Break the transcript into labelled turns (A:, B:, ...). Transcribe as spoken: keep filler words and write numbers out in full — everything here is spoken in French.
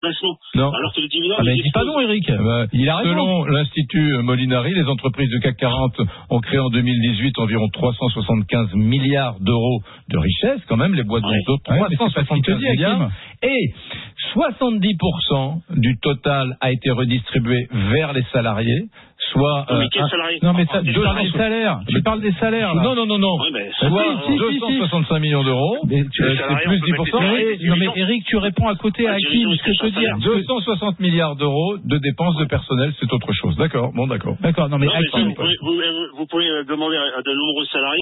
A: placement.
B: Non.
A: Alors que le dividende.
C: Ah ben, dis pas non, Eric.
B: Eh ben,
C: il a raison.
B: Selon l'Institut Molinari, les entreprises du C A C quarante ont créé en deux mille dix-huit environ trois cent soixante-quinze milliards d'euros de richesse, quand même, les boîtes
A: Ouais.
B: d'Onto,
C: Ouais,
B: trois
C: mais
B: cent
C: c'est pas ce qu'il te
B: soixante-quinze
C: dit,
B: milliards.
C: Hakim.
B: Et soixante-dix pour cent du total a été redistribué vers les salariés, soit...
A: Non, mais
B: euh,
A: quel
B: un-
A: salarié?
C: Non, mais
A: Ah,
C: ça,
A: quel
C: tu parles
A: salarié?
C: des salaires. Tu parles des salaires, là.
B: Non, non, non, non.
A: Oui, mais
B: Soit
A: ça,
C: si, si,
B: deux cent soixante-cinq millions d'euros,
C: Mais tu-
B: euh,
A: les
B: c'est
A: salariés,
B: plus
A: on peut
B: dix pour cent.
A: mettre les
B: Et
A: salariés.
C: non, mais Eric, tu réponds à côté à
A: Ah,
C: Hakim.
A: dirigeants,
C: Ce que je peux
A: c'est un
C: dire.
A: salaire.
B: deux cent soixante milliards d'euros de dépenses de personnel, c'est autre chose. D'accord, bon, d'accord.
C: D'accord, non, mais
A: Non, mais ça,
C: Hakim.
A: vous, pouvez, vous, vous pouvez demander à de nombreux salariés